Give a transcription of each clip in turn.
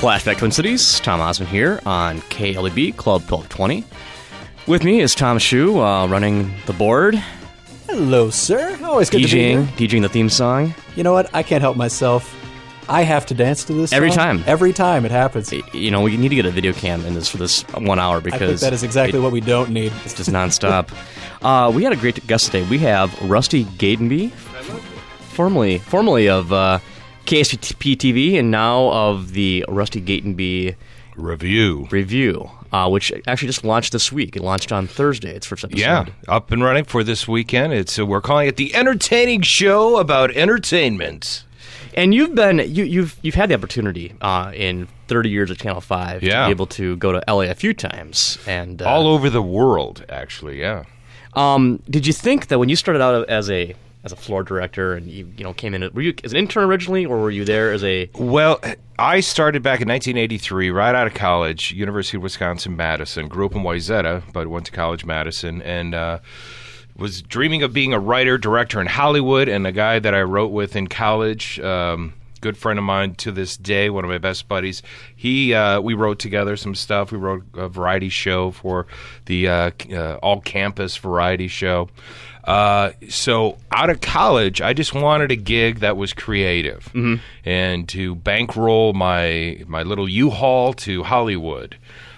Flashback Twin Cities, Tom Osmond here on KLEB Club 1220. With me is Tom Shu, running the board. Hello, sir. Always good to be here. DJing the theme song. You know what? I can't help myself. I have to dance to this Every song. time. Every time it happens. You know, we need to get a video cam in this for this 1 hour because I think that is exactly what we don't need. it's just nonstop. We had a great guest today. We have Rusty Gatenby, formerly of KSP TV and now of the Rusty Gatenby Review, which actually just launched this week. It launched on Thursday. Its first episode. Yeah, up and running for this weekend. We're calling it the entertaining show about entertainment. And you've had the opportunity in 30 years at Channel 5 to be able to go to LA a few times and all over the world, actually. Yeah. Did you think that when you started out as a floor director and you came in, were you as an intern originally, or were you there as a? Well, I started back in 1983, right out of college, University of Wisconsin-Madison. Grew up in Wayzata, but went to college Madison, and was dreaming of being a writer, director in Hollywood. And the guy that I wrote with in college, good friend of mine to this day, one of my best buddies, we wrote together some stuff. We wrote a variety show for the all-campus variety show. So out of college, I just wanted a gig that was creative and to bankroll my little U-Haul to Hollywood.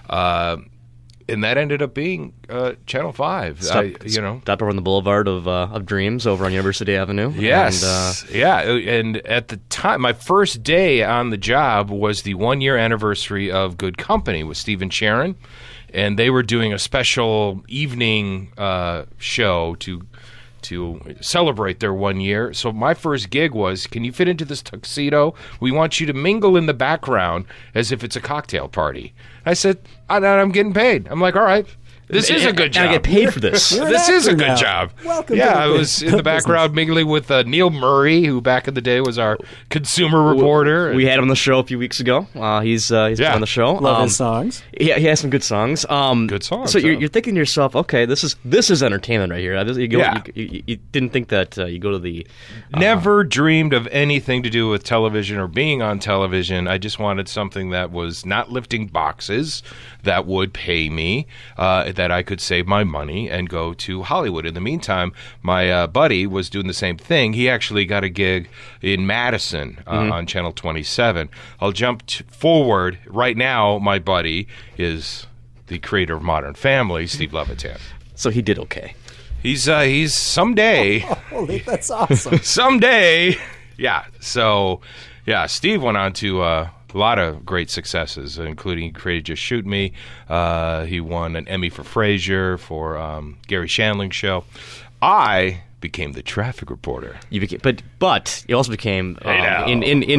And that ended up being Channel 5. Stopped over on the Boulevard of Dreams over on University Avenue. Yes. And at the time, my first day on the job was the 1-year anniversary of Good Company with Stephen Sharon. And they were doing a special evening show to celebrate their 1 year. So my first gig was, can you fit into this tuxedo? We want you to mingle in the background as if it's a cocktail party. I said, I'm getting paid. I'm like, all right. This is a good job. I get paid for this. This is a good job. Welcome. I was in the background mingling with Neil Murray, who back in the day was our consumer reporter. We had him on the show a few weeks ago. He's been on the show. Love his songs. Yeah, he has some good songs. Good songs. So you're thinking to yourself, okay, this is entertainment right here. You didn't think that you go to the never dreamed of anything to do with television or being on television. I just wanted something that was not lifting boxes, that would pay me, that I could save my money and go to Hollywood. In the meantime, my buddy was doing the same thing. He actually got a gig in Madison on Channel 27. I'll jump forward. Right now, my buddy is the creator of Modern Family, Steve Levitan. So he did okay. He's someday. Holy, that's awesome. Someday. Yeah. So, yeah, Steve went on to a lot of great successes, including he created Just Shoot Me. He won an Emmy for Frasier, for Gary Shandling's show. I became the traffic reporter. You became, but you also became in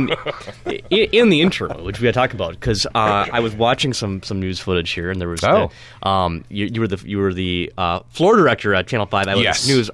the intro, which we had to talk about, because I was watching some news footage here, and there was you were the floor director at Channel 5 Eyewitness News.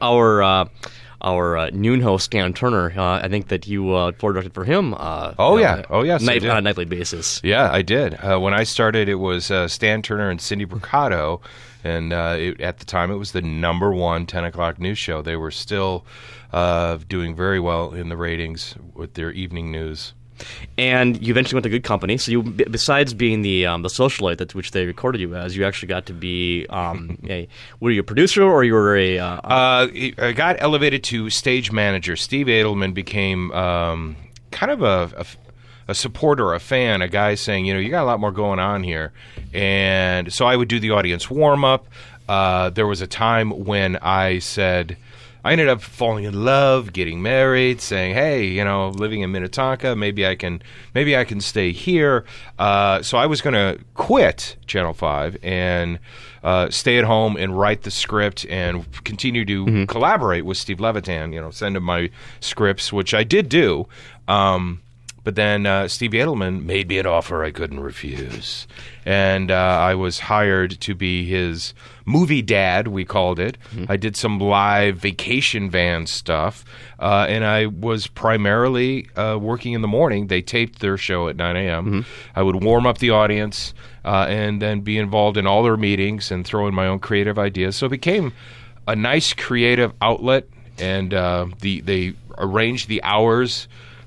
Our noon host, Stan Turner, I think that you floor directed for him. Yes, on a nightly basis. Yeah, I did. When I started, it was Stan Turner and Cindy Bricado, and at the time, it was the #1 10 o'clock news show. They were still doing very well in the ratings with their evening news. And you eventually went to Good Company. So you, besides being the socialite which they recorded you as, you actually got to be were you a producer or you were a? I got elevated to stage manager. Steve Edelman became kind of a supporter, a fan, a guy saying, you got a lot more going on here, and so I would do the audience warm up. There was a time when I ended up falling in love, getting married, saying, hey, living in Minnetonka, maybe I can stay here. So I was going to quit Channel 5 and stay at home and write the script and continue to collaborate with Steve Levitan, send him my scripts, which I did do. But then Steve Edelman made me an offer I couldn't refuse. And I was hired to be his movie dad, we called it. I did some live vacation van stuff. And I was primarily working in the morning. They taped their show at 9 a.m. I would warm up the audience and then be involved in all their meetings and throw in my own creative ideas. So it became a nice creative outlet. And they arranged the hours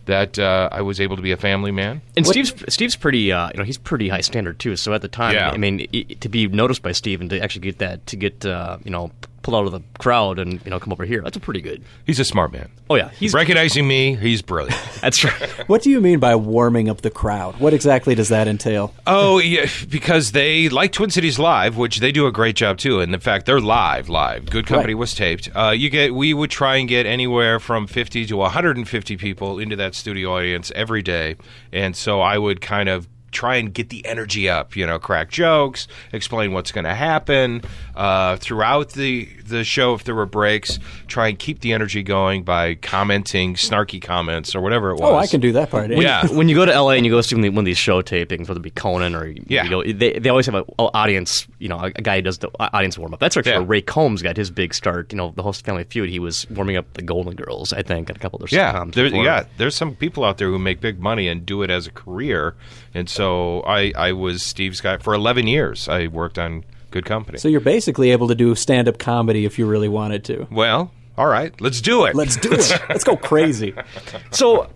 that I was able to be a family man. And Steve's pretty, he's pretty high standard too. So at the time, I mean, to be noticed by Steve and to actually get pulled out of the crowd and come over here, that's a pretty good. He's a smart man. Oh yeah, he's recognizing me. He's brilliant. That's right. What do you mean by warming up the crowd? What exactly does that entail? Oh, yeah, because they like Twin Cities Live, which they do a great job too. And in fact, they're live. Good Company was taped. We would try and get anywhere from 50 to 150 people into that studio audience every day, and so I would kind of try and get the energy up, crack jokes, explain what's going to happen throughout the show. If there were breaks, try and keep the energy going by commenting snarky comments or whatever it was. Oh, I can do that part. When you go to LA and you go see one of these show tapings, whether it be Conan or they always have an audience, a guy who does the audience warm up. That's actually where Ray Combs got his big start. The host of Family Feud, he was warming up the Golden Girls, I think, and a couple of their sitcoms. There's some people out there who make big money and do it as a career, and so I was Steve's guy for 11 years. I worked on Good Company. So you're basically able to do stand-up comedy if you really wanted to. Well, all right, let's do it. Let's go crazy. So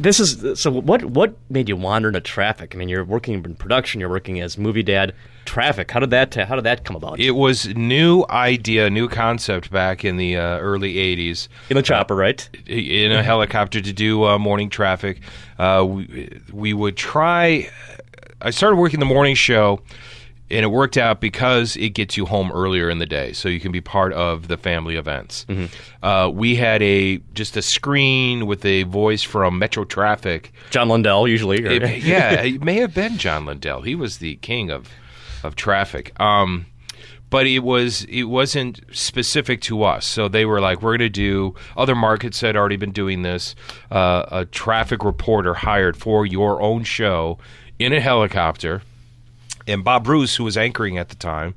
what made you wander into Traffic? I mean, you're working in production, you're working as movie dad. Traffic, how did that come about? It was new idea, new concept back in the early 80s. In a chopper, right? In a helicopter to do morning traffic. We would try. I started working the morning show, and it worked out because it gets you home earlier in the day, so you can be part of the family events. Mm-hmm. We had just a screen with a voice from Metro Traffic. John Lundell, usually. It may have been John Lundell. He was the king of traffic. But it wasn't specific to us. So they were like, we're going to do, other markets had already been doing this, a traffic reporter hired for your own show in a helicopter. And Bob Bruce, who was anchoring at the time,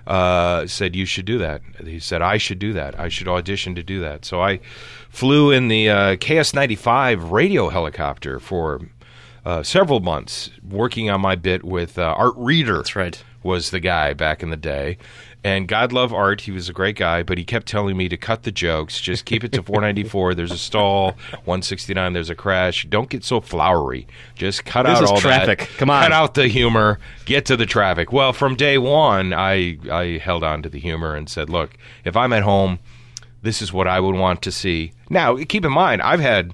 said, you should do that. He said, I should do that. I should audition to do that. So I flew in the KS-95 radio helicopter for several months, working on my bit with Art Reeder. That's right. Was the guy back in the day. And God love Art, he was a great guy, but he kept telling me to cut the jokes, just keep it to 494, there's a stall, 169, there's a crash, don't get so flowery, just cut out all traffic. That, come on, cut out the humor, get to the traffic. Well, from day one, I held on to the humor and said, look, if I'm at home, this is what I would want to see. Now, keep in mind, I've had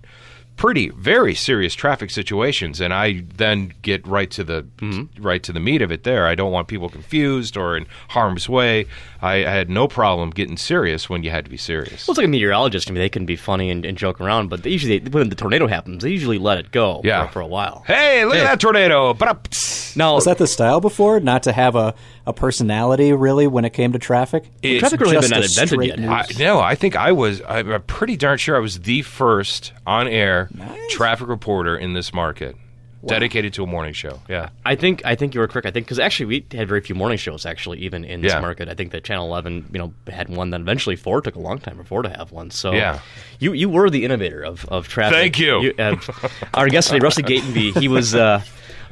very serious traffic situations, and I then get right to the meat of it there. I don't want people confused or in harm's way. I had no problem getting serious when you had to be serious. Well, it's like a meteorologist. I mean, they can be funny and joke around, but when the tornado happens, they usually let it go for a while. Hey, look at that tornado! Now, was that the style before? Not to have a personality, really, when it came to traffic? Traffic really had not invented yet. I think I'm pretty darn sure I was the first on-air traffic reporter in this market. Dedicated to a morning show. Yeah, I think you were correct. I think because actually we had very few morning shows actually even in this market. I think that Channel 11 had one. Then eventually 4 took a long time for 4 to have one. So you were the innovator of traffic. Thank you. Our guest today, Rusty Gatenby, he was of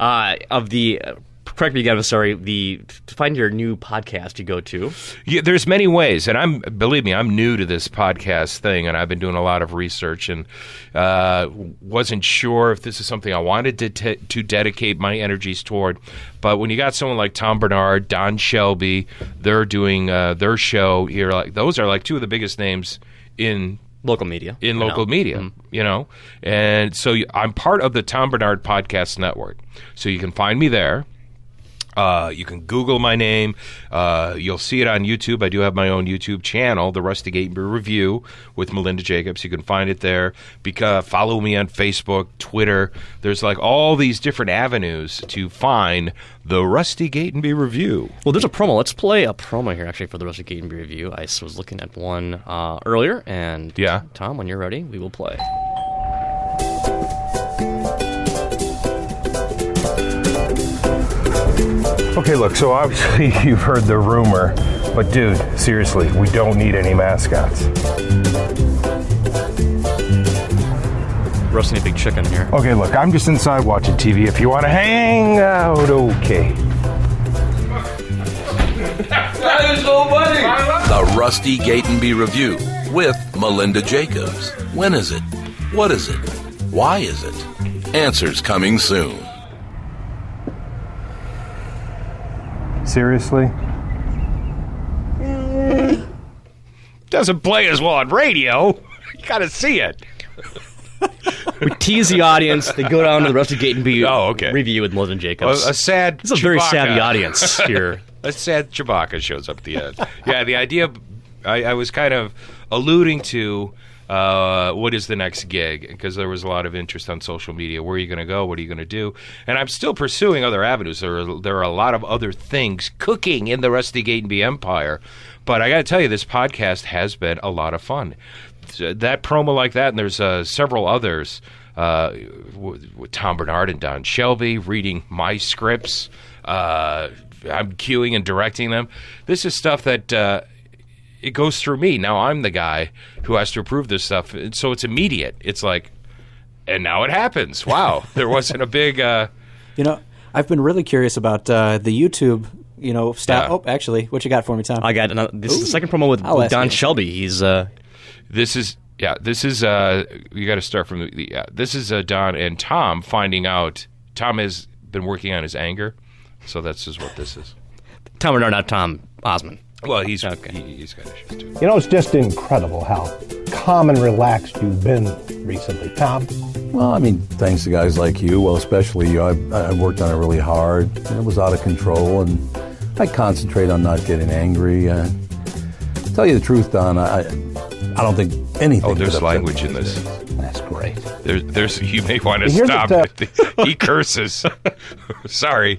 the. Correct me again, I'm sorry. To find your new podcast you go to. Yeah, there's many ways, and believe me, I'm new to this podcast thing, and I've been doing a lot of research, and wasn't sure if this is something I wanted to dedicate my energies toward. But when you got someone like Tom Bernard, Don Shelby, they're doing their show here. Like those are like two of the biggest names in local media. Mm-hmm. And so I'm part of the Tom Bernard Podcast Network. So you can find me there. You can Google my name. You'll see it on YouTube. I do have my own YouTube channel, The Rusty Gatenby Review with Melinda Jacobs. You can find it there. Follow me on Facebook, Twitter. There's like all these different avenues to find The Rusty Gatenby Review. Well, there's a promo. Let's play a promo here, actually, for The Rusty Gatenby Review. I was looking at one earlier, and Tom, when you're ready, we will play. Okay, look, so obviously you've heard the rumor, but dude, seriously, we don't need any mascots. Roasting a big chicken here. Okay, look, I'm just inside watching TV. If you want to hang out, okay. There's nobody. The Rusty Gatenby Review with Melinda Jacobs. When is it? What is it? Why is it? Answers coming soon. Seriously? Doesn't play as well on radio. You got to see it. We tease the audience. They go down to the Rusty Gatenby review with Melinda Jacobs. A sad This is a very savvy audience here. A sad Chewbacca shows up at the end. Yeah, the idea, I was kind of alluding to what is the next gig, because there was a lot of interest on social media. Where are you going to go? What are you going to do? And I'm still pursuing other avenues. There are a lot of other things cooking in the Rusty Gatenby empire. But I got to tell you, this podcast has been a lot of fun. That promo like that, and there's several others with Tom Bernard and Don Shelby reading my scripts. I'm cueing and directing them. This is stuff that it goes through me. Now I'm the guy who has to approve this stuff. So it's immediate. It's like, and now it happens. Wow. There wasn't a big... I've been really curious about the YouTube... style. Yeah. Oh, actually, what you got for me, Tom? I got this is the second promo with Don Shelby. He's This is you got to start from this is Don and Tom finding out Tom has been working on his anger, so that's just what this is. Tom Bernard, not Tom Osmond. Well, he's got issues too. It's just incredible how calm and relaxed you've been recently, Tom. Well, thanks to guys like you, especially you, I worked on it really hard, and it was out of control, and I concentrate on not getting angry. Tell you the truth, Don, I don't think anything... Oh, there's language in this. That's great. There's you may want to stop. He curses. Sorry.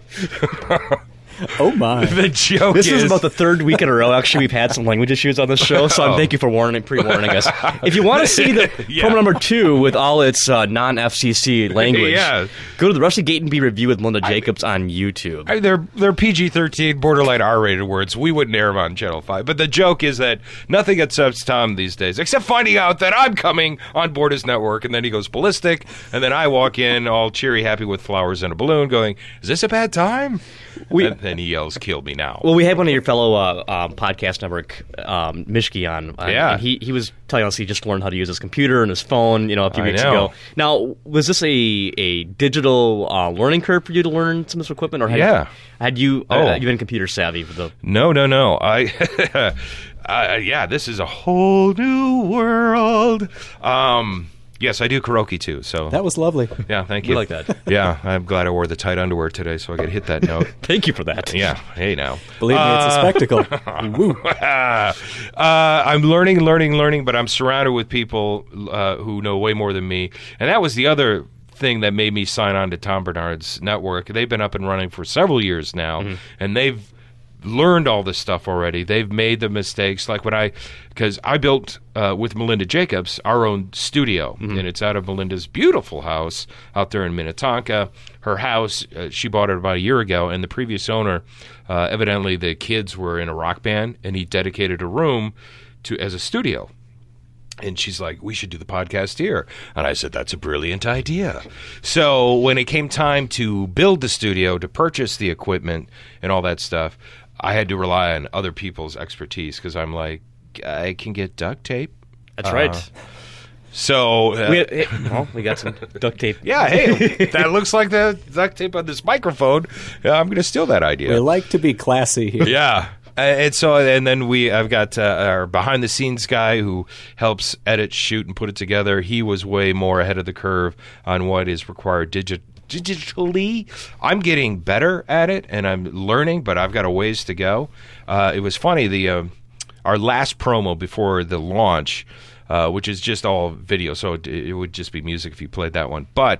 Oh, my. The joke This is about the third week in a row, actually, we've had some language issues on this show, so thank you for pre-warning us. If you want to see the promo number 2 with all its non-FCC language, go to the Rusty Gatenby review with Melinda Jacobs on YouTube. They're PG-13, borderline R-rated words. We wouldn't air them on Channel 5. But the joke is that nothing upsets Tom these days, except finding out that I'm coming on board his network, and then he goes ballistic, and then I walk in all cheery, happy with flowers and a balloon, going, is this a bad time? And then he yells, kill me now. Well, we had one of your fellow podcast network, Mishki, on. And he was telling us he just learned how to use his computer and his phone, a few weeks ago. Now, was this a digital learning curve for you to learn some of this equipment? Or had you been computer savvy for the... No. This is a whole new world. Yes, I do karaoke too. So that was lovely. Yeah, thank you. We like that. Yeah, I'm glad I wore the tight underwear today, so I could hit that note. Thank you for that. Yeah. Hey, now. Believe me, it's a spectacle. Woo. I'm learning, but I'm surrounded with people who know way more than me, and that was the other thing that made me sign on to Tom Bernard's network. They've been up and running for several years now, and they've learned all this stuff already. They've made the mistakes, like because I built with Melinda Jacobs our own studio, and it's out of Melinda's beautiful house out there in Minnetonka. Her house, she bought it about a year ago, and the previous owner, evidently the kids were in a rock band, and he dedicated a room as a studio. And she's like, we should do the podcast here. And I said, that's a brilliant idea. So when it came time to build the studio, to purchase the equipment and all that stuff, I had to rely on other people's expertise, because I'm like, I can get duct tape. That's right. So we got some duct tape. Yeah, hey, that looks like the duct tape on this microphone. I'm going to steal that idea. We like to be classy here. Yeah. And then I've got our behind the scenes guy who helps edit, shoot, and put it together. He was way more ahead of the curve on what is required digitally. I'm getting better at it, and I'm learning, but I've got a ways to go. It was funny, our last promo before the launch, which is just all video, so it would just be music if you played that one. But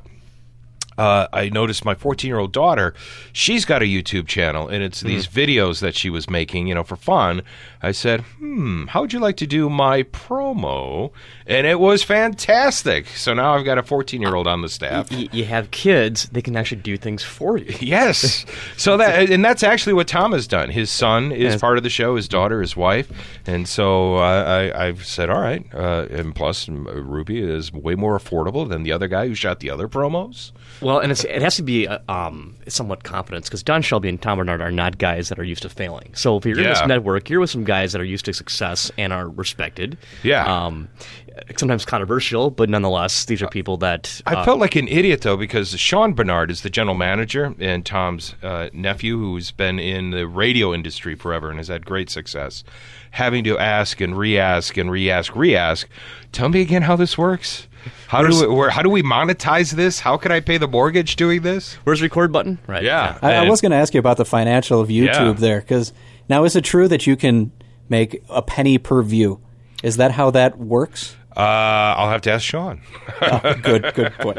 I noticed my 14-year-old daughter, she's got a YouTube channel, and it's these videos that she was making, for fun. I said, how would you like to do my promo? And it was fantastic. So now I've got a 14-year-old on the staff. You have kids, they can actually do things for you. Yes. So that's actually what Tom has done. His son is part of the show, his daughter, his wife. And so I've said, all right. And plus, Ruby is way more affordable than the other guy who shot the other promos. Well, and it has to be somewhat confidence, because Don Shelby and Tom Bernard are not guys that are used to failing. So if you're in this network, you're with some guys that are used to success and are respected. Yeah. Sometimes controversial, but nonetheless, these are people that... I felt like an idiot, though, because Sean Bernard is the general manager and Tom's nephew, who's been in the radio industry forever and has had great success, having to ask and re-ask and re-ask. Tell me again how this works. How do we monetize this? How can I pay the mortgage doing this? Where's the record button? Right. Yeah. I was going to ask you about the financial of YouTube there, because now is it true that you can make a penny per view? Is that how that works? I'll have to ask Sean. Good point.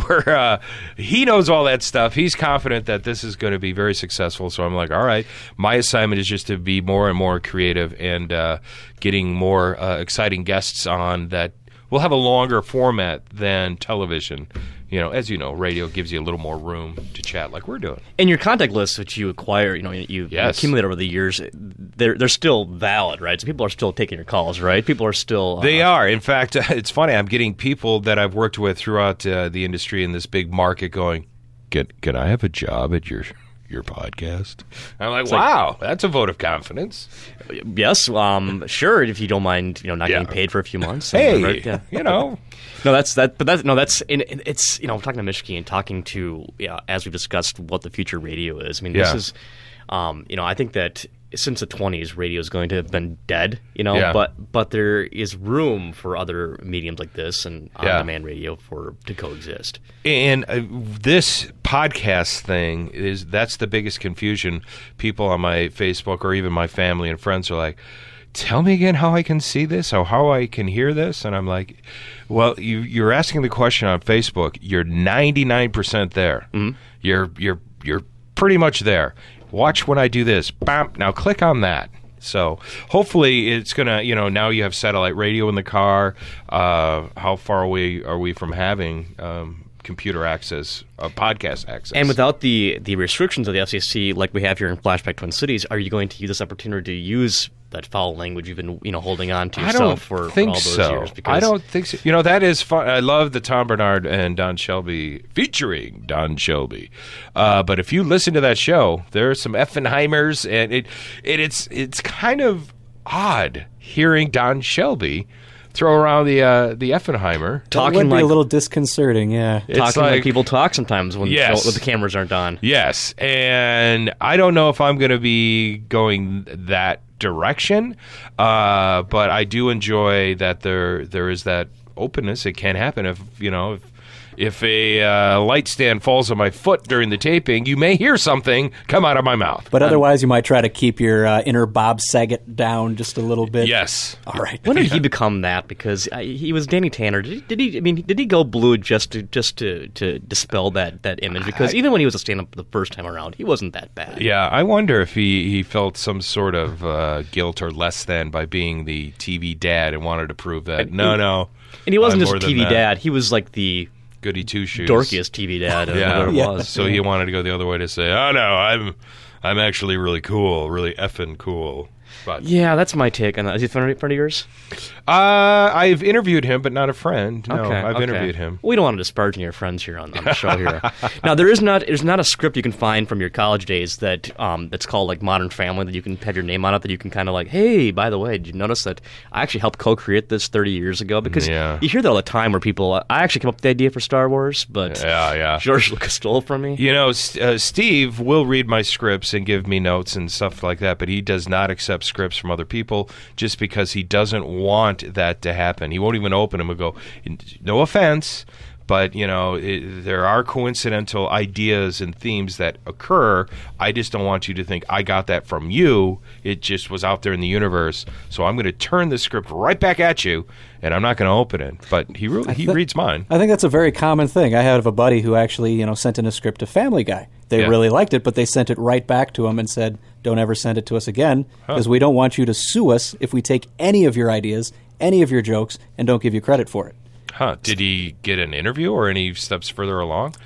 He knows all that stuff. He's confident that this is going to be very successful. So I'm like, all right, my assignment is just to be more and more creative and getting more exciting guests on that will have a longer format than television. You know, as you know, radio gives you a little more room to chat like we're doing. And your contact lists which you acquire, you accumulate over the years, they're still valid, right? So people are still taking your calls, right? People are still... They are. In fact, it's funny. I'm getting people that I've worked with throughout the industry in this big market going, can I have a job at your podcast? I'm like, wow, that's a vote of confidence. Yes, sure, if you don't mind, not getting paid for a few months. Hey, right? No, that's it's talking to Mischke and talking to as we've discussed what the future of radio is. I mean, this is I think that since the 20s, radio is going to have been dead. But there is room for other mediums like this and on-demand radio to coexist. And this podcast thing that's the biggest confusion. People on my Facebook or even my family and friends are like, tell me again how I can see this or how I can hear this. And I'm like, well, you're asking the question on Facebook. You're 99% there. Mm-hmm. You're pretty much there. Watch when I do this. Bam! Now click on that. So hopefully it's going to, now you have satellite radio in the car. How far away are we from having computer access, podcast access? And without the restrictions of the FCC like we have here in Flashback Twin Cities, are you going to use this opportunity to use that foul language you've been holding on to yourself for all those years? I don't think so. That is fun. I love the Tom Bernard and Don Shelby featuring Don Shelby. But if you listen to that show, there are some Effenheimers, and it's kind of odd hearing Don Shelby throw around the Effenheimer. It would be a little disconcerting, yeah. Talking like people talk sometimes when the cameras aren't on. Yes, and I don't know if I'm going to be going that direction, but I do enjoy that there is that openness. It can happen if a light stand falls on my foot during the taping, you may hear something come out of my mouth. But otherwise, you might try to keep your inner Bob Saget down just a little bit. Yes. All right. When did he become that? Because he was Danny Tanner. Did he go blue just to dispel that image? Because even when he was a stand-up the first time around, he wasn't that bad. Yeah, I wonder if he felt some sort of guilt or less than by being the TV dad and wanted to prove that. No. And he wasn't just a TV dad. He was like the goody two-shoes, dorkiest TV dad. Whatever it was. So he wanted to go the other way to say, "Oh no, I'm actually really cool, really effing cool." But yeah, that's my take on that. Is he a friend of yours? I've interviewed him, but not a friend. No, okay, I've interviewed him. We don't want to disparage your friends here on the show here. Now, there's not a script you can find from your college days that's called like Modern Family that you can have your name on it, that you can kind of like, hey, by the way, did you notice that I actually helped co-create this 30 years ago? Because you hear that all the time where people, I actually came up with the idea for Star Wars, but George Lucas stole it from me. Steve will read my scripts and give me notes and stuff like that, but he does not accept scripts from other people just because he doesn't want that to happen. He won't even open them and go, no offense, but there are coincidental ideas and themes that occur. I just don't want you to think I got that from you. It just was out there in the universe. So I'm going to turn the script right back at you, and I'm not going to open it. But he reads mine. I think that's a very common thing. I had a buddy who actually sent in a script to Family Guy. They really liked it, but they sent it right back to him and said, don't ever send it to us again, because we don't want you to sue us if we take any of your ideas, any of your jokes, and don't give you credit for it. Did he get an interview or any steps further along? Nope.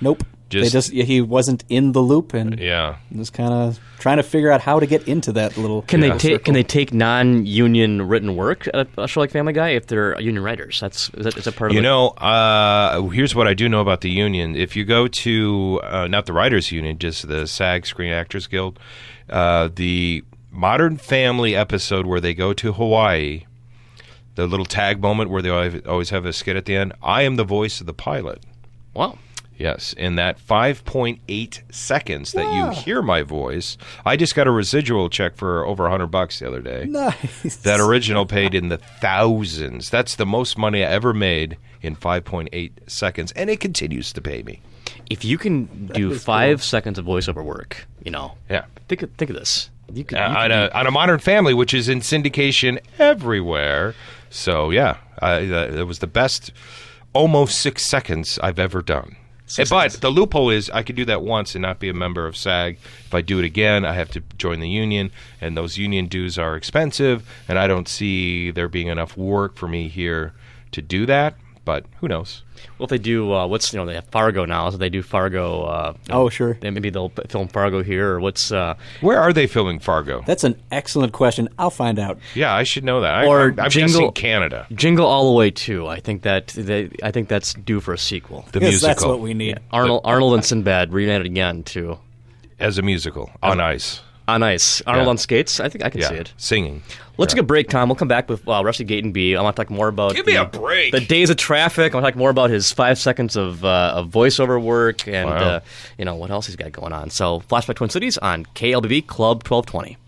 He wasn't in the loop and was kind of trying to figure out how to get into that little. Can they take non-union written work at a show like Family Guy if they're union writers? Is that part of it? Here's what I do know about the union. If you go to not the Writers Union, just the SAG Screen Actors Guild, the Modern Family episode where they go to Hawaii, the little tag moment where they always have a skit at the end. I am the voice of the pilot. Wow. Yes, in that 5.8 seconds that you hear my voice, I just got a residual check for over $100 the other day. Nice. That original paid in the thousands. That's the most money I ever made in 5.8 seconds, and it continues to pay me. If you can do 5 seconds of voiceover work, think of this. On a Modern Family, which is in syndication everywhere. So, it was the best almost 6 seconds I've ever done. But the loophole is I could do that once and not be a member of SAG. If I do it again, I have to join the union, and those union dues are expensive, and I don't see there being enough work for me here to do that. But who knows? Well, if they do, they have Fargo now, so they do Fargo. Sure. Maybe they'll film Fargo here, or what's... Where are they filming Fargo? That's an excellent question. I'll find out. Yeah, I should know that. I'm guessing Canada. Jingle All the Way 2. I think that's due for a sequel. The musical. That's what we need. Yeah. Arnold and Sinbad reunited again, too. As a musical, on ice. On ice. Arnold on skates? I think I can see it. Singing. Let's take a break, Tom. We'll come back with Rusty Gatenby. I want to talk more about Give me a break. The days of traffic. I want to talk more about his 5 seconds of voiceover work and what else he's got going on. So, Flashback Twin Cities on KLBB Club 1220.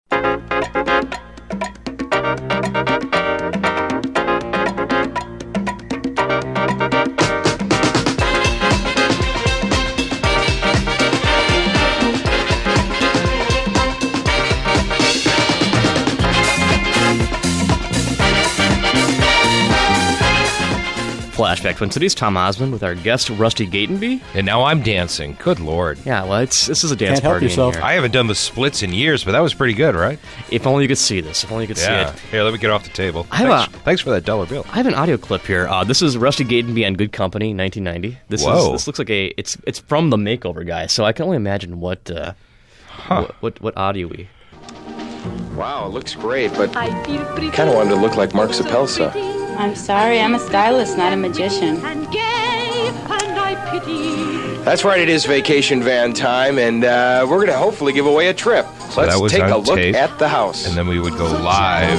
Flashback Twin Cities, Tom Osmond with our guest Rusty Gatenby. And now I'm dancing. Good Lord. Yeah, well, this is a dance Can't help party yourself. in here. I haven't done the splits in years, but that was pretty good, right? If only you could see this. If only you could see it. Here, let me get off the table. Thanks for that $1 bill. I have an audio clip here. This is Rusty Gatenby on Good Company, 1990. This looks like it's from the Makeover Guy, so I can only imagine what audio we... Wow, it looks great, but kind of wanted to look like Mark Sapelsa. I'm sorry, I'm a stylist, not a magician. That's right, it is vacation van time, and we're going to hopefully give away a trip. So let's take a look at the house. And then we would go live.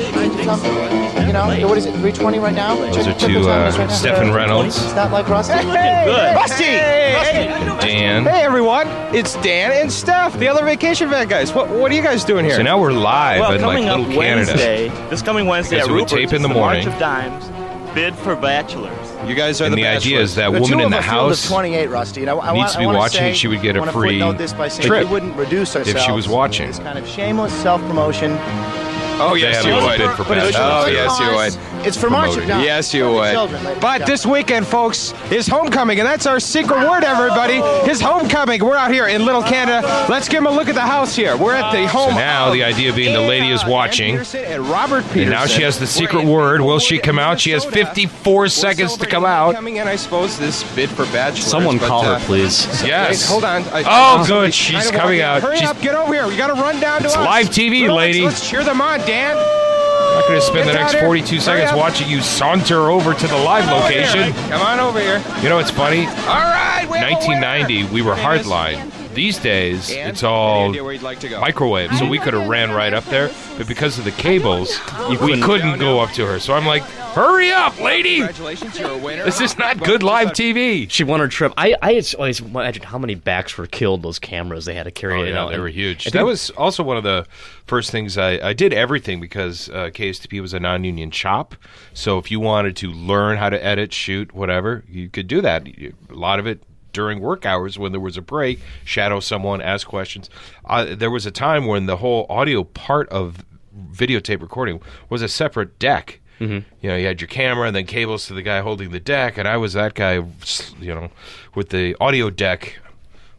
What is it, 320 right now? Those are two Stephen Reynolds. It's not like Rusty. Hey, Rusty! Dan. Hey, everyone. It's Dan and Steph, the other vacation van guys. What are you guys doing here? So now we're live in Little Canada. This coming Wednesday at we Rupert's, tape in the morning. March of Dimes, Bid for Bachelors. You guys are the bachelors. Idea is that the woman in the of house 28, Rusty. needs to be watching. She would get a free trip we wouldn't reduce ourselves if she was watching. This kind of shameless self-promotion. Oh, yes, you would. Oh, yes, you would. It's for March of Dimes. Yes, you would. But this weekend, folks, is homecoming, and that's our secret word, everybody. His homecoming. We're out here in Little Canada. Let's give him a look at the house here. We're at the home. So now the idea being the lady is watching. And Robert Peterson. And now she has the secret word. Will she come out? She has 54 seconds to come out. Coming in, I suppose, this Bid for Bachelors. Someone call her, please. Yes. Wait, hold on. Good. She's coming out. Hurry up. Get over here. We got to run down to us. It's live TV, lady. Let's cheer them on, Dan. I'm not going to spend the next 42 seconds watching you saunter over to the live location. Come on over here. You know, it's funny. All right. 1990, we were hardline. These days, it's all microwave, so we could have ran right up there. But because of the cables, we couldn't go up to her. So I'm like, hurry up, lady! Congratulations, you're a winner. This is not good live TV. She won her trip. I always imagined how many backs were killed, those cameras they had to carry. They were huge. That was also one of the first things I did everything because KSTP was a non-union shop. So if you wanted to learn how to edit, shoot, whatever, you could do that. A lot of it during work hours when there was a break, shadow someone, ask questions. There was a time when the whole audio part of videotape recording was a separate deck. Mm-hmm. You know, you had your camera and then cables to the guy holding the deck, and I was that guy, with the audio deck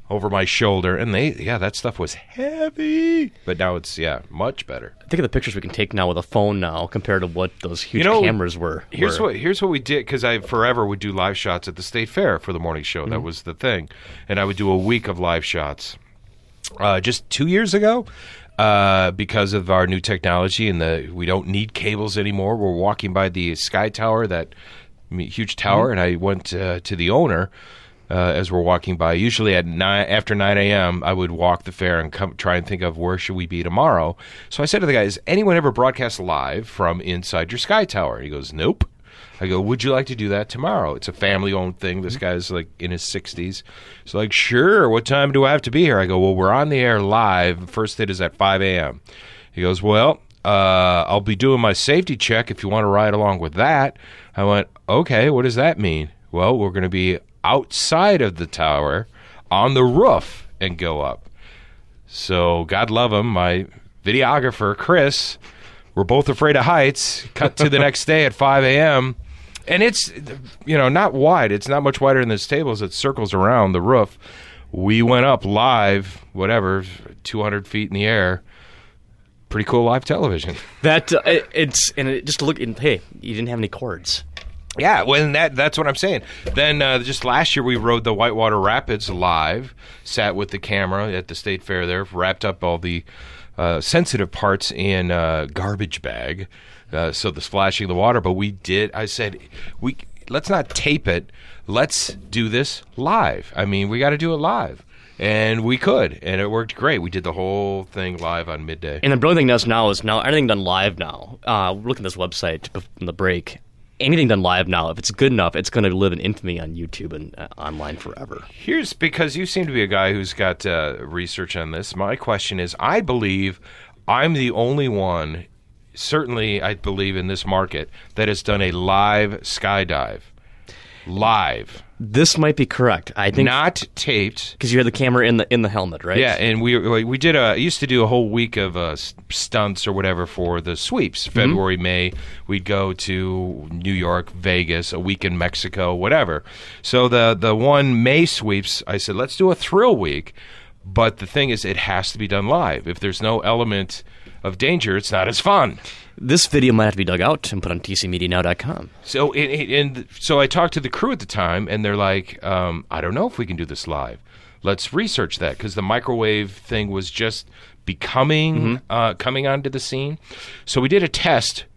over my shoulder, and that stuff was heavy. But now it's much better. Think of the pictures we can take now with a phone now compared to what those huge cameras were. Here's what we did, because I forever would do live shots at the State Fair for the morning show. Mm-hmm. That was the thing, and I would do a week of live shots. Just 2 years ago, because of our new technology and we don't need cables anymore. We're walking by the Sky Tower, that huge tower, and I went to the owner. As we're walking by, usually after 9 a.m., I would walk the fair and try and think of where should we be tomorrow. So I said to the guy, "Has anyone ever broadcast live from inside your Sky Tower?" He goes, "Nope." I go, "Would you like to do that tomorrow?" It's a family-owned thing. This guy's like in his 60s. He's like, "Sure. What time do I have to be here?" I go, "Well, we're on the air live. First hit is at 5 a.m. He goes, "Well, I'll be doing my safety check if you want to ride along with that." I went, "Okay, what does that mean?" "Well, we're going to be outside of the tower on the roof and go up." So God love him, my videographer Chris, we're both afraid of heights. Cut to the next day at 5 a.m. and it's not wide. It's not much wider than this table as it circles around the roof. We went up live, 200 feet in the air. Pretty cool live television. Just to look in. Hey, you didn't have any cords. Yeah, well, that's what I'm saying. Then just last year we rode the Whitewater Rapids live, sat with the camera at the State Fair there, wrapped up all the sensitive parts in a garbage bag, so the splashing of the water. But I said, let's not tape it. Let's do this live. I mean, we got to do it live. And we could, and it worked great. We did the whole thing live on midday. And the brilliant thing is now everything done live now. Look at this website in the break. Anything done live now, if it's good enough, it's going to live in infamy on YouTube and online forever. Here's because you seem to be a guy who's got research on this. My question is, I believe I'm the only one, certainly I believe in this market, that has done a live skydive. Live. This might be correct. I think not taped, because you had the camera in the helmet, right? Yeah, and we used to do a whole week of stunts or whatever for the sweeps. February, May, we'd go to New York, Vegas, a week in Mexico, whatever. So the one May sweeps, I said, let's do a thrill week. But the thing is, it has to be done live. If there's no element of danger, it's not as fun. This video might have to be dug out and put on tcmedianow.com. So so I talked to the crew at the time, and they're like, I don't know if we can do this live. Let's research that, because the microwave thing was just coming onto the scene. So we did a test.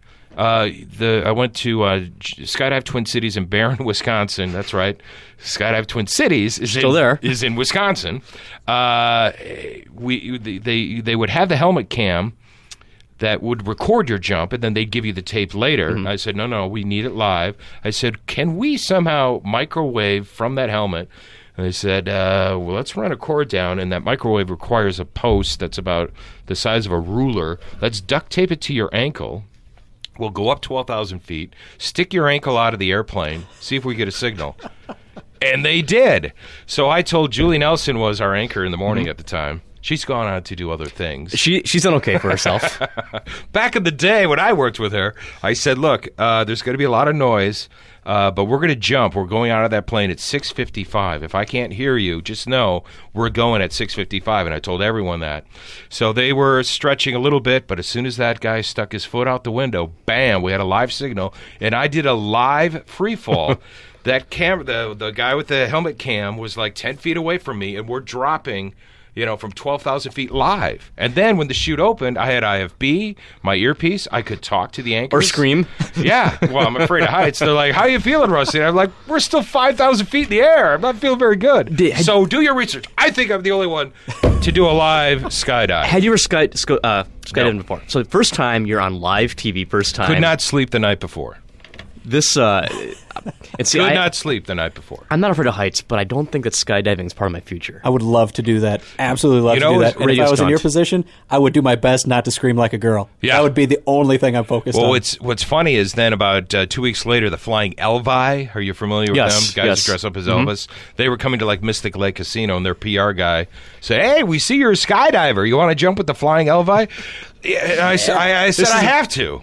I went to Skydive Twin Cities in Barron, Wisconsin. That's right. Skydive Twin Cities is in Wisconsin. They would have the helmet cam that would record your jump, and then they'd give you the tape later. I said, no, we need it live. I said, can we somehow microwave from that helmet? And they said, well, let's run a cord down, and that microwave requires a post that's about the size of a ruler. Let's duct tape it to your ankle. We'll go up 12,000 feet, stick your ankle out of the airplane, see if we get a signal. And they did. So I told Julie Nelson was our anchor in the morning at the time. She's gone on to do other things. She's done okay for herself. Back in the day when I worked with her, I said, look, there's going to be a lot of noise, but we're going to jump. We're going out of that plane at 6:55. If I can't hear you, just know we're going at 6:55. And I told everyone that. So they were stretching a little bit, but as soon as that guy stuck his foot out the window, bam, we had a live signal. And I did a live free fall. That camera, the guy with the helmet cam was like 10 feet away from me, and we're dropping from 12,000 feet live. And then when the chute opened, I had IFB, my earpiece. I could talk to the anchors. Or scream. Yeah. Well, I'm afraid of heights. They're like, how are you feeling, Rusty? And I'm like, we're still 5,000 feet in the air. I'm not feeling very good. So do your research. I think I'm the only one to do a live skydive. Had you ever skydived before? So the first time you're on live TV, first time. Could not sleep the night before. This could not sleep the night before. I'm not afraid of heights, but I don't think that skydiving is part of my future. I would love to do that. Absolutely love to do that. And if I was in your position, I would do my best not to scream like a girl. Yeah. That would be the only thing I'm focused on. Well, what's funny is then about 2 weeks later, the Flying Elvi, are you familiar with them? Guys who dress up as Elvis. They were coming to like Mystic Lake Casino, and their PR guy said, hey, we see you're a skydiver. You want to jump with the Flying Elvi? I said, I have to.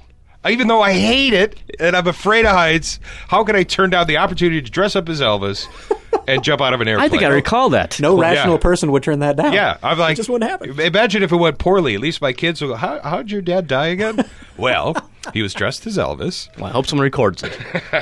Even though I hate it and I'm afraid of heights, how can I turn down the opportunity to dress up as Elvis and jump out of an airplane? I think I recall that. No rational person would turn that down. Yeah, I'm like, it just wouldn't happen. Imagine if it went poorly. At least my kids will go, how'd your dad die again? Well, he was dressed as Elvis. Well, I hope someone records it.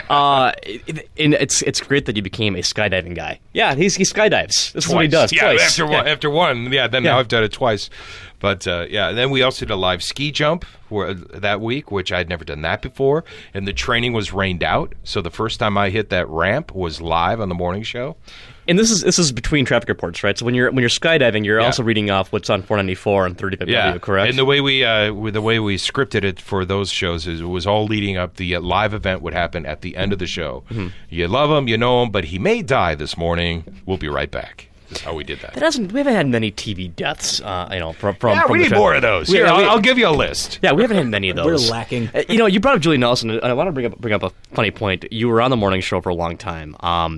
And it's great that you became a skydiving guy. Yeah, he skydives. This is what he does. Yeah, twice. after one. Yeah, now I've done it twice. But, and then we also did a live ski jump that week, which I'd never done that before. And the training was rained out. So the first time I hit that ramp was live on the morning show. And this is between traffic reports, right? So when you're skydiving, you're also reading off what's on 494 and 35W, correct? And the way we scripted it for those shows is it was all leading up. The live event would happen at the end of the show. Mm-hmm. You love him, you know him, but he may die this morning. We'll be right back. That's how we did that. We haven't had many TV deaths, from we need more of those. Here, I'll give you a list. Yeah, we haven't had many of those. We're lacking. You brought up Julie Nelson, and I want to bring up a funny point. You were on the morning show for a long time.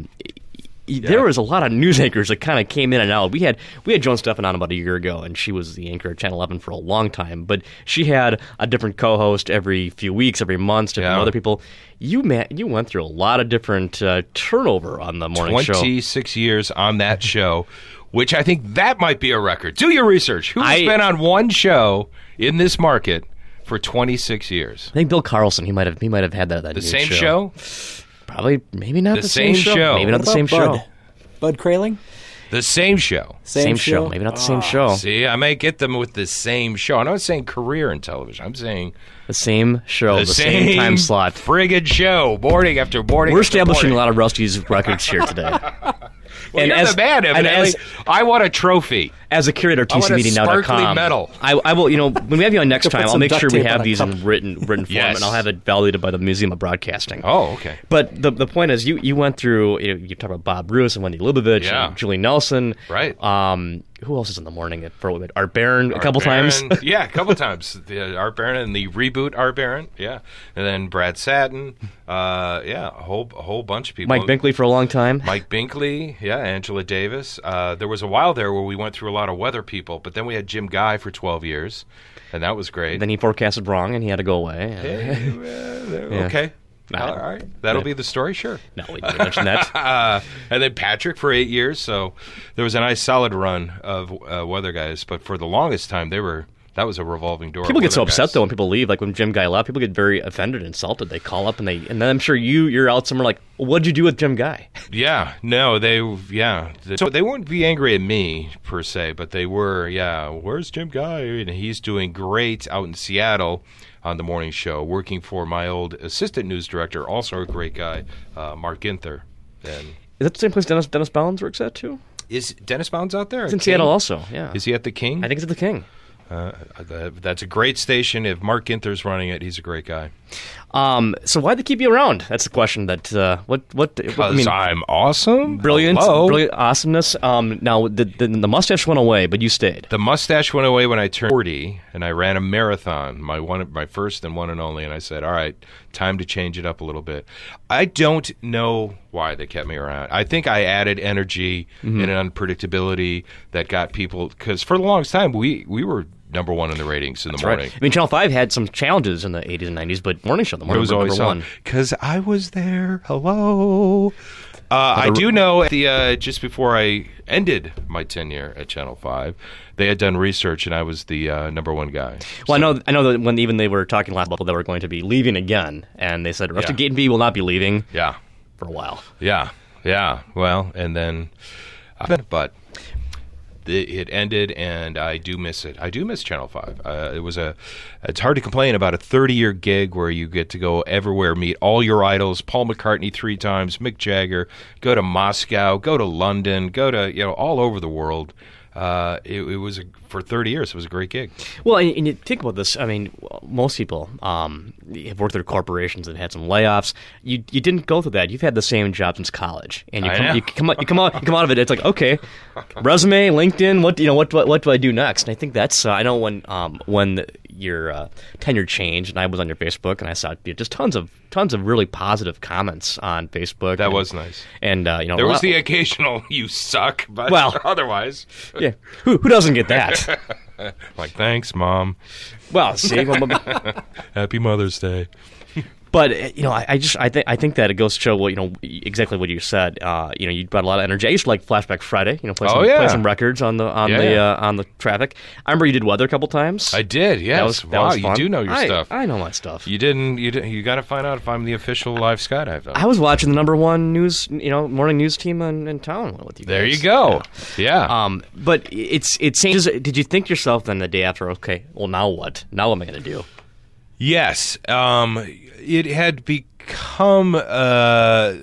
There was a lot of news anchors that kind of came in and out. We had Joan Stephan on about a year ago, and she was the anchor at Channel 11 for a long time. But she had a different co-host every few weeks, every month, different other people. You went through a lot of different turnover on the morning show. 26 years on that show, which I think that might be a record. Do your research. Who has been on one show in this market for 26 years? I think Bill Carlson. He might have had that. The same show? Probably, maybe not the same show. Maybe not the same show. Bud Kraling? The same show. Same show. Maybe not the same show. See, I may get them with the same show. I'm not saying career in television. I'm saying the same show, the same time slot. Friggin' show, morning after morning. We're establishing a lot of Rusty's records here today. Well, and you're the man, evidently. I want a trophy. As a curator of TCMedia.com, medal. I will. When we have you on next time, I'll make sure we have these in written form, and I'll have it validated by the Museum of Broadcasting. Oh, okay. But the point is, you went through. You talked about Bob Bruce and Wendy Lubavitch and Julie Nelson. Right. Who else is in the morning for Art Barron a couple times? Yeah, a couple times. Art Barron and the reboot Art Barron. Yeah, and then Brad Satin. A whole bunch of people. Mike Binkley for a long time. Mike Binkley. Yeah, Angela Davis. There was a while there where we went through a lot of weather people, but then we had Jim Guy for 12 years, and that was great. Then he forecasted wrong, and he had to go away. Okay. All right. That'll be the story, sure. No, we didn't mention that. And then Patrick for 8 years, so there was a nice solid run of weather guys, but for the longest time, that was a revolving door. People get so upset, though, when people leave. Like when Jim Guy left, people get very offended and insulted. They call up, and then I'm sure you're out somewhere like, well, what'd you do with Jim Guy? Yeah. No, So they wouldn't be angry at me, per se, but they were, where's Jim Guy? And he's doing great out in Seattle on the morning show, working for my old assistant news director, also a great guy, Mark Ginther. And is that the same place Dennis Bounds works at, too? Is Dennis Bounds out there? He's in Seattle also, yeah. Is he at the King? I think it's at the King. That's a great station. If Mark Ginther's running it, he's a great guy. So why'd they keep you around? That's the question. Because I'm awesome. Brilliant awesomeness. Now the mustache went away, but you stayed. The mustache went away when I turned 40, and I ran a marathon, my first and one and only. And I said, "All right, time to change it up a little bit." I don't know why they kept me around. I think I added energy and an unpredictability that got people, because for the longest time we were number one in the ratings in the morning. Right. I mean, Channel 5 had some challenges in the 80s and 90s, but morning show, the morning was always number one. Because I was there. Hello. I do know just before I ended my tenure at Channel 5, they had done research, and I was the number one guy. Well, so. I know that when even they were talking last about they were going to be leaving again, and they said Rusty Gatenby will not be leaving. Yeah. For a while. Yeah. Well, and then, but. It ended, and I do miss it. I do miss Channel 5. It's hard to complain about a 30-year gig where you get to go everywhere, meet all your idols, Paul McCartney 3 times, Mick Jagger, go to Moscow, go to London, go to all over the world. It was for 30 years. It was a great gig. Well, and you think about this. I mean, most people have worked at corporations that had some layoffs. You didn't go through that. You've had the same job since college, and you come out of it. It's like, okay, resume, LinkedIn. What do I do next? And I think that's I know when your tenure changed, and I was on your Facebook, and I saw just tons of really positive comments on Facebook. That was nice. And there was the occasional "you suck," but otherwise, yeah. Who doesn't get that? Like, thanks, Mom. Well, see, Happy Mother's Day. But I think that it goes to show exactly what you said. You brought a lot of energy. I used to like Flashback Friday. Play some records on the traffic. I remember you did weather a couple times. I did. Yes. That was fun. You do know your stuff. I know my stuff. You didn't. You got to find out if I'm the official live skydive, though. I was watching the #1 news, morning news team in town with you guys. There you go. Yeah. But it changes. Did you think to yourself then the day after? Okay, well now what? Now what am I going to do? Yes. It had become how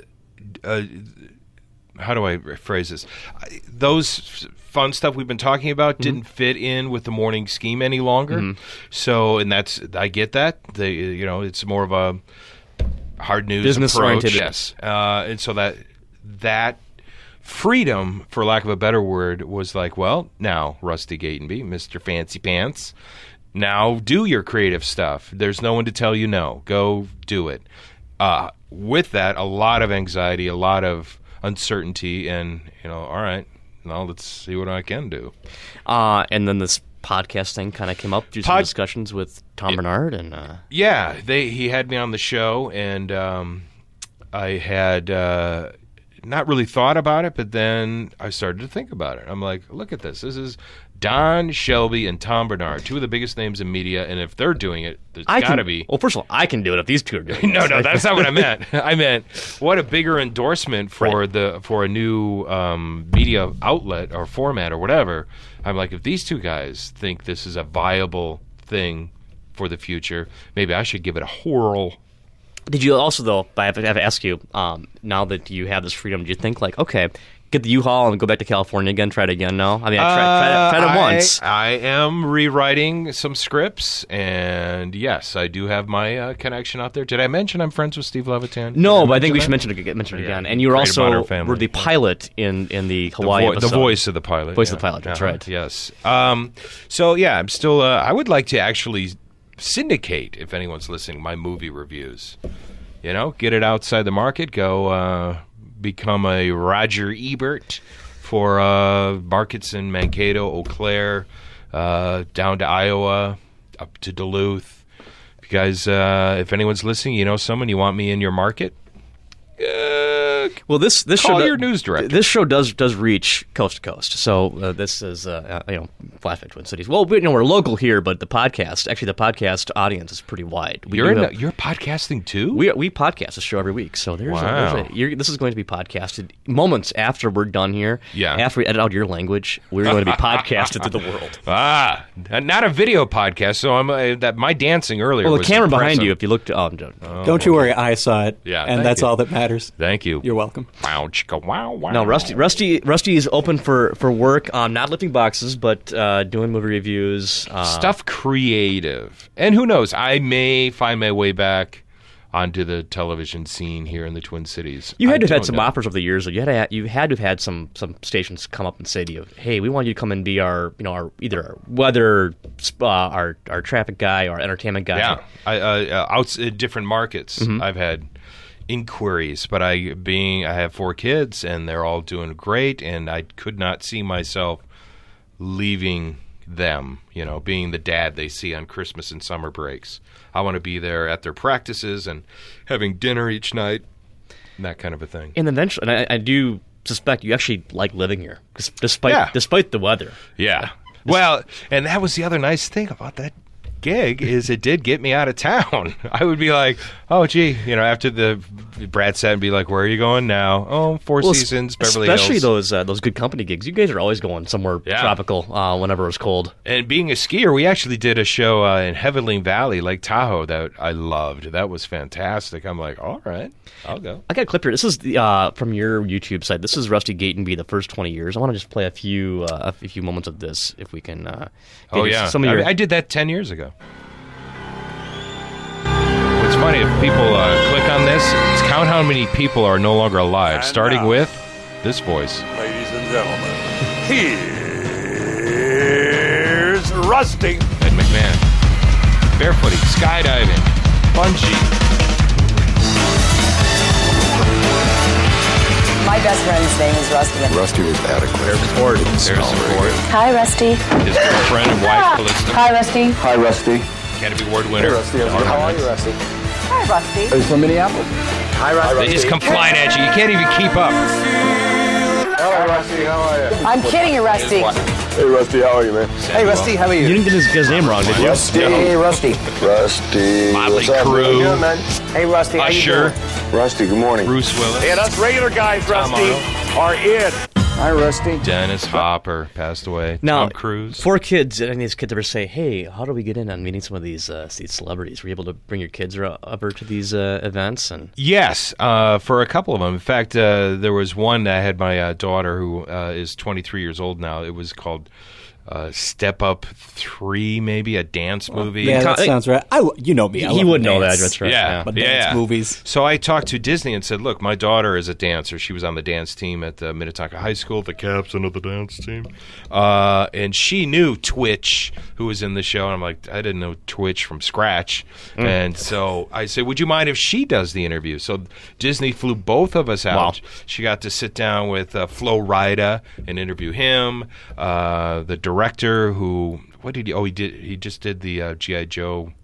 do I phrase this? Those fun stuff we've been talking about didn't fit in with the morning scheme any longer. So, and I get that. It's more of a hard news business approach. oriented. Yes. And so that freedom, for lack of a better word, was like, well, now Rusty Gatenby, Mr. Fancy Pants, now do your creative stuff. There's no one to tell you no. Go do it. With that, a lot of anxiety, a lot of uncertainty, and all right, now let's see what I can do. And then this podcast thing kind of came up through some discussions with Tom Bernard, and he had me on the show, and I had not really thought about it, but then I started to think about it. I'm like, look at this. This is Don Shelby and Tom Bernard, two of the biggest names in media, and if they're doing it, there's got to be. Well, first of all, I can do it if these two are doing it. No, that's not what I meant. I meant what a bigger endorsement for a new media outlet or format or whatever. I'm like, if these two guys think this is a viable thing for the future, maybe I should give it a whirl. Did you also, though, I have to ask you, now that you have this freedom, do you think, like, okay, get the U-Haul and go back to California again, try it again now? I mean, I tried it once. I am rewriting some scripts, and yes, I do have my connection out there. Did I mention I'm friends with Steve Levitan? No, but I think we should mention it again. And you were the pilot in the Hawaii episode. The voice of the pilot. Voice of the pilot, that's right. Yes. So, yeah, I'm still, I would like to actually syndicate, if anyone's listening, my movie reviews. Get it outside the market, go become a Roger Ebert for markets in Mankato, Eau Claire, down to Iowa, up to Duluth. You guys, if anyone's listening, someone you want me in your market, well, this call show your news director. This show does reach coast to coast. So this is Flashback Twin Cities. Well, we're local here, but the podcast audience is pretty wide. You're podcasting too? We podcast the show every week. So this is going to be podcasted moments after we're done here. Yeah. After we edit out your language, we're going to be podcasted to the world. Not a video podcast. So I'm my dancing earlier. Well, the was camera impressive. behind you. If you looked, don't you worry, I saw it. Yeah, and that's all that matters. Thank you. You're welcome. Wow, chicka, wow. No, Rusty is open for work. Not lifting boxes, but doing movie reviews. Stuff creative. And who knows? I may find my way back onto the television scene here in the Twin Cities. You had to have had some offers over the years. You had to have had some stations come up and say to you, "Hey, we want you to come and be our either our weather, our traffic guy, or entertainment guy." Yeah, out in different markets, I've had inquiries, but I have 4 kids and they're all doing great, and I could not see myself leaving them, being the dad they see on Christmas and summer breaks. I want to be there at their practices and having dinner each night, and that kind of a thing. And eventually, and I do suspect you actually like living here, despite the weather. Yeah. Well, and that was the other nice thing about that gig is it did get me out of town. I would be like, oh, gee, after the Brad set and be like, where are you going now? Oh, Four Seasons, Beverly Hills. Especially those good company gigs. You guys are always going somewhere tropical whenever it's cold. And being a skier, we actually did a show in Heavenly Valley, Lake Tahoe, that I loved. That was fantastic. I'm like, all right, I'll go. I got a clip here. This is from your YouTube site. This is Rusty Gatenby, the first 20 years. I want to just play a few moments of this, if we can. I did that 10 years ago. What's funny, if people click on this, count how many people are no longer alive, and starting with this voice. Ladies and gentlemen, here's Rusty. Ed McMahon. Barefooting, skydiving, bungee. My best friend son's name is Rusty. Rusty was adequate. Hi, Rusty. His girlfriend and wife, Calista. Hi, Rusty. Hi, Rusty. Academy Award winner. Hey, Rusty. How are you, Rusty? Hi, Rusty. Are you from Minneapolis? Hi, Rusty. They just come flying at you. You can't even keep up. Hello, Rusty. How are you? I'm kidding you, Rusty. Hey, Rusty. How are you, man? Hey, Rusty, how are You you? didn't get his guy's name wrong, did you? Rusty. Hey, Rusty. Rusty. Motley What's up? Crue. How you doing, man? Hey, Rusty, how you Usher. doing? Rusty, good morning. Bruce Willis. And us regular guys, Rusty, are in. Hi, Rusty. Dennis Hopper passed away. Now, Tom Cruise. for kids, did any of these kids ever say, "Hey, how do we get in on meeting some of these celebrities?" Were you able to bring your kids over to these events? And Yes, for a couple of them. In fact, there was one I had my daughter who is 23 years old now. It was called Step Up 3, maybe, a dance movie. Yeah, that sounds right. You know me. I He love would know dance. that. That's right. Yeah, But yeah. dance movies. So I talked to Disney and said, look, my daughter is a dancer. She was on the dance team at Minnetonka High School, the captain of the dance team. And she knew Twitch, who was in the show. And I'm like, I didn't know Twitch from scratch. And so I said, would you mind if she does the interview? So Disney flew both of us out. Wow. She got to sit down with Flo Rida and interview him. The director who, what did he, oh, he just did the G.I. Joe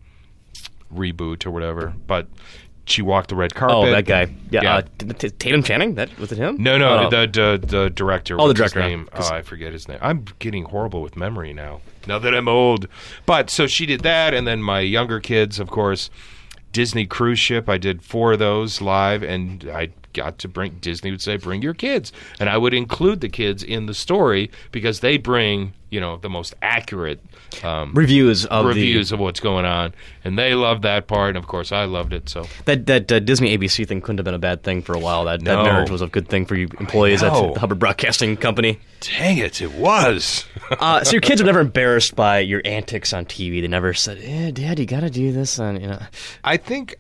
reboot or whatever, but she walked the red carpet. oh, that guy, yeah, Tatum Channing. That was it him? No, Oh. the director. Oh, the What's his director. name? Oh, I forget his name. I'm getting horrible with memory now that I'm old. But so she did that, and then my younger kids, of course, Disney cruise ship. I did 4 of those live, and I got to Disney would say, bring your kids. And I would include the kids in the story because they bring, the most accurate reviews of what's going on. And they loved that part, and of course I loved it. So that Disney ABC thing couldn't have been a bad thing for a while. That No. marriage was a good thing for you employees at know. the Hubbard Broadcasting Company. dang it was. So your kids were never embarrassed by your antics on TV. They never said, Dad, you got to do this on, I think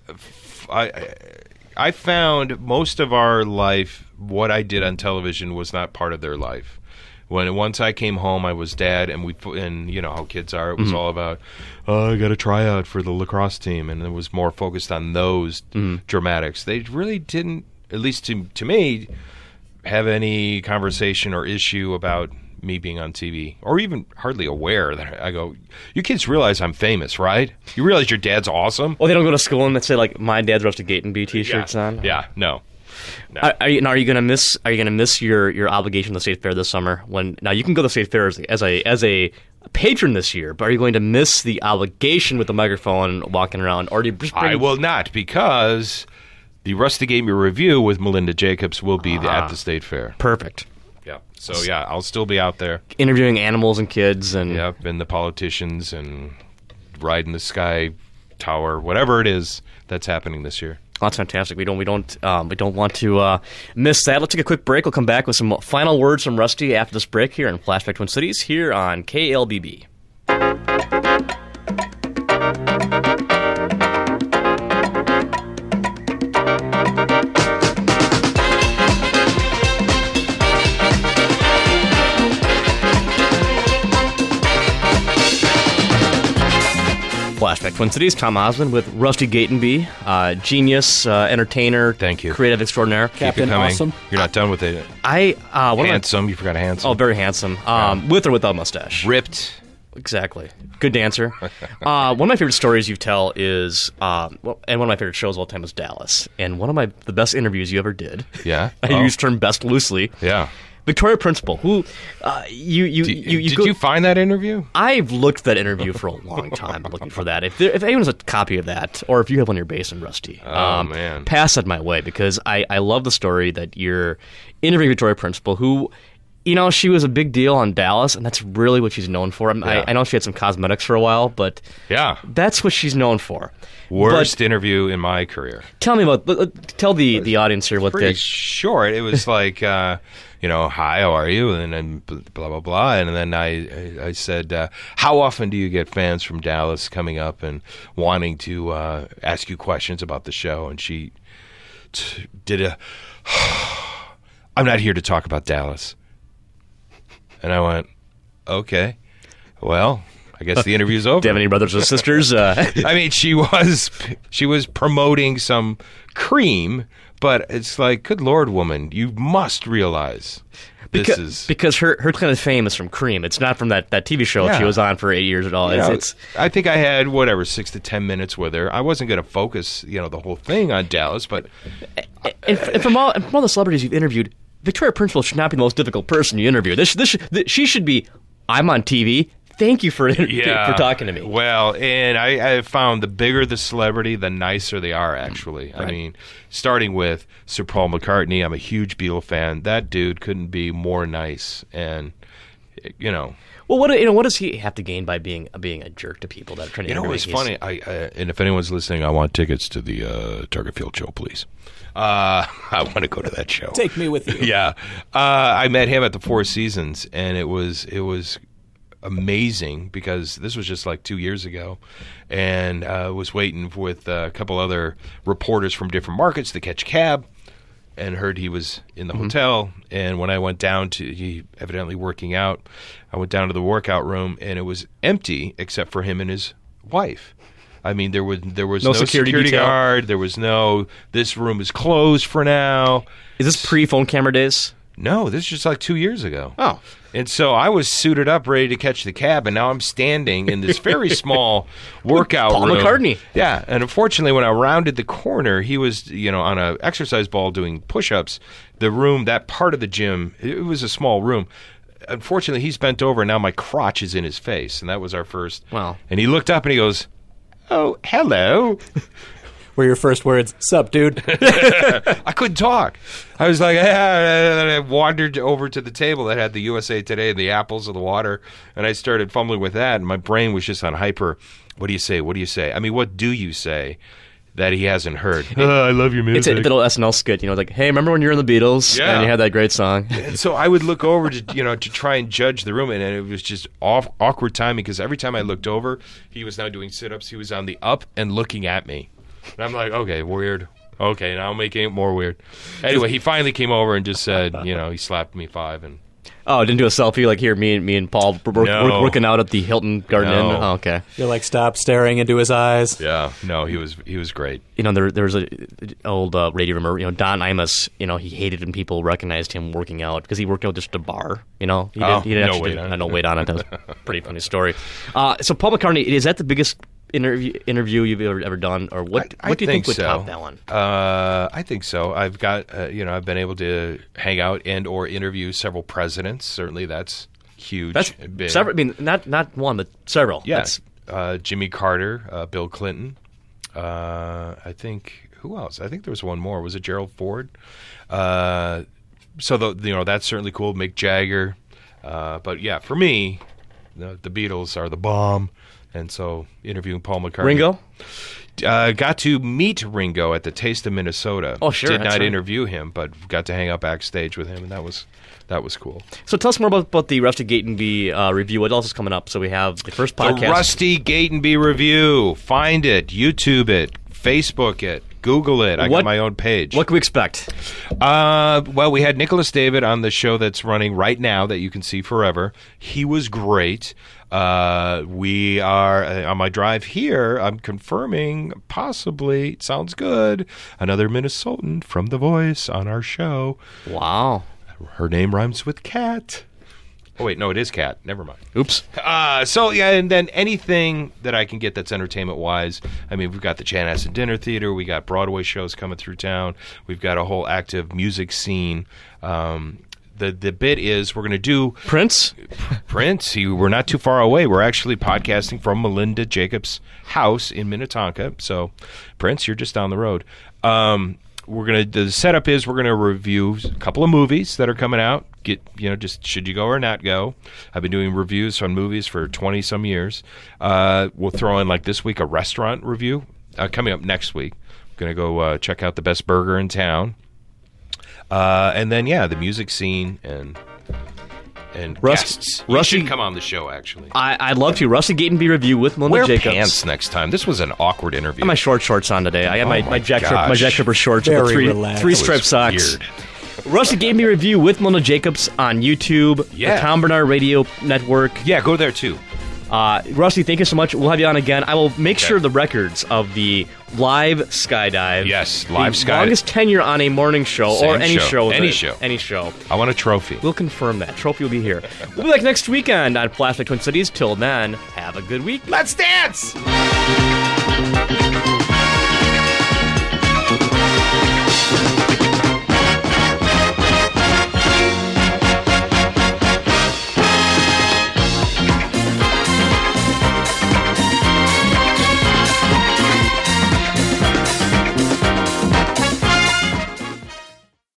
I found most of our life, what I did on television was not part of their life. Once I came home, I was dad, and you know how kids are. It was all about, I got to try out for the lacrosse team, and it was more focused on those dramatics. They really didn't, at least to me, have any conversation or issue about me being on TV, or even hardly aware that I go, you kids realize I'm famous, right? You realize your dad's awesome? Well, they don't go to school and they say, like, my dad's Rusty Gatenby t-shirts on? Yeah, no. Are you going to miss your obligation to the State Fair this summer? Now you can go to the State Fair as a patron this year, but are you going to miss the obligation with the microphone walking around, or do you just I will not, because the Rusty Gatenby review with Melinda Jacobs will be at the State Fair. Perfect. Yeah. So yeah, I'll still be out there interviewing animals and kids, and and the politicians, and riding the Sky Tower, whatever it is that's happening this year. Oh, that's fantastic. We don't want to miss that. Let's take a quick break. We'll come back with some final words from Rusty after this break here in Flashback Twin Cities here on KLBB. Flashback Twin Cities, Tom Osmond with Rusty Gatenby, genius, entertainer, thank you, creative extraordinaire, Captain Awesome. You're not done with it. Handsome. You forgot handsome. Oh, very handsome. With or without mustache. Ripped. Exactly. Good dancer. One of my favorite stories you tell is, and one of my favorite shows of all time is Dallas. And one of the best interviews you ever did. Yeah. I use the term best loosely. Yeah. Victoria Principal, who did you find that interview? I've looked at that interview for a long time, looking for that. If anyone has a copy of that, or if you have one in your basement, Rusty, man, pass that my way, because I love the story that you're interviewing Victoria Principal, who, she was a big deal on Dallas, and that's really what she's known for. I know she had some cosmetics for a while, but that's what she's known for. Worst interview in my career. Tell me tell the audience here what pretty short. It was like, hi, how are you? And then blah, blah, blah. And then I said, how often do you get fans from Dallas coming up and wanting to ask you questions about the show? And she did I'm not here to talk about Dallas. And I went, okay, well, I guess the interview's over. Do you have any brothers or sisters? I mean, she was promoting some cream, But it's like, good Lord, woman, you must realize because her claim to fame is from Cream. It's not from that TV show she was on for 8 years at all. I think I had 6 to 10 minutes with her. I wasn't going to focus, the whole thing on Dallas, but and from all the celebrities you've interviewed, Victoria Principal should not be the most difficult person you interview. She should be. I'm on TV. Thank you for talking to me. Well, and I found the bigger the celebrity, the nicer they are, actually. Right. I mean, starting with Sir Paul McCartney, I'm a huge Beatle fan. That dude couldn't be more nice. And, Well, what does he have to gain by being a jerk to people that are trying to interview? It's funny. And if anyone's listening, I want tickets to the Target Field show, please. I want to go to that show. Take me with you. Yeah. I met him at the Four Seasons, and it was amazing because this was just like 2 years ago, and was waiting with a couple other reporters from different markets to catch a cab, and heard he was in the hotel. And when I went down to, he evidently working out, I went down to the workout room, and it was empty except for him and his wife. I mean, there was no security guard. There was no, this room is closed for now. Is this pre-phone camera days? No, this is just like 2 years ago. Oh. And so I was suited up, ready to catch the cab, and now I'm standing in this very small workout room. Paul McCartney. Yeah, and unfortunately, when I rounded the corner, he was, on an exercise ball doing push-ups. The room, that part of the gym, it was a small room. Unfortunately, he's bent over, and now my crotch is in his face, and that was our first. Wow. And he looked up, and he goes, "Oh, hello." Were your first words, "Sup, dude"? I couldn't talk. I was like, and I wandered over to the table that had the USA Today and the apples of the water, and I started fumbling with that, and my brain was just on hyper. What do you say? What do you say? I mean, what do you say that he hasn't heard? I love your music. It's a little SNL skit, like, hey, remember when you were in the Beatles and you had that great song? And so I would look over to, to try and judge the room, and it was just awkward timing because every time I looked over, he was now doing sit-ups. He was on the up and looking at me. And I'm like, okay, weird. Okay, now I'm making it more weird. Anyway, he finally came over and just said, he slapped me 5. And oh, didn't do a selfie like here, me and Paul working out at the Hilton Garden Inn? Oh, okay. You're like, stop staring into his eyes. Yeah, no, he was great. There was an old radio rumor, Don Imus, he hated when people recognized him working out because he worked out just at a bar, He didn't actually do no weight on it. That was a pretty funny story. So Paul McCartney, is that the biggest interview you've ever done, or what do you think would top that one? I think so. I've got I've been able to hang out and or interview several presidents. Certainly, that's huge. That's several. I mean, not one, but several. Yes, Jimmy Carter, Bill Clinton. I think who else? I think there was one more. Was it Gerald Ford? So that's certainly cool. Mick Jagger. But yeah, for me, the Beatles are the bomb. And so, interviewing Paul McCartney. Ringo? Got to meet Ringo at the Taste of Minnesota. Oh, sure. Did not interview him, but got to hang out backstage with him, and that was cool. So tell us more about the Rusty Gatenby review. What else is coming up? So we have the first podcast. The Rusty Gatenby review. Find it. YouTube it. Facebook it. Google it. I got my own page. What can we expect? Well, we had Nicholas David on the show that's running right now that you can see forever. He was great. We are on my drive here. I'm confirming, possibly, it sounds good, another Minnesotan from The Voice on our show. Wow. Her name rhymes with cat. Oh, wait, no, it is cat. Never mind. Oops. So, yeah, and then anything that I can get that's entertainment-wise. I mean, we've got the Chanhassen Dinner Theater. We got Broadway shows coming through town. We've got a whole active music scene. The bit is we're going to do... Prince? We're not too far away. We're actually podcasting from Melinda Jacobs' house in Minnetonka. So, Prince, you're just down the road. The setup is we're going to review a couple of movies that are coming out. Just should you go or not go. I've been doing reviews on movies for 20-some years. We'll throw in, like this week, a restaurant review. Coming up next week. I'm going to go check out the best burger in town. And then, the music scene and guests. You should come on the show, actually. I'd love to. Rusty Gatenby review with Melinda Jacobs. Wear pants next time. This was an awkward interview. I have my shorts on today. I got my Jack Tripper shorts Very with three striped socks. Weird. Rusty Gatenby review with Melinda Jacobs on YouTube. Yeah. The Tom Bernard Radio Network. Yeah, go there too. Rusty, thank you so much. We'll have you on again. I will make sure the records of the live skydive. Yes, live the skydive. Longest tenure on a morning show Same or any show. Any show. Any show. I want a trophy. We'll confirm that. Trophy will be here. We'll be back next weekend on Flashback Twin Cities. Till then, have a good week. Let's dance!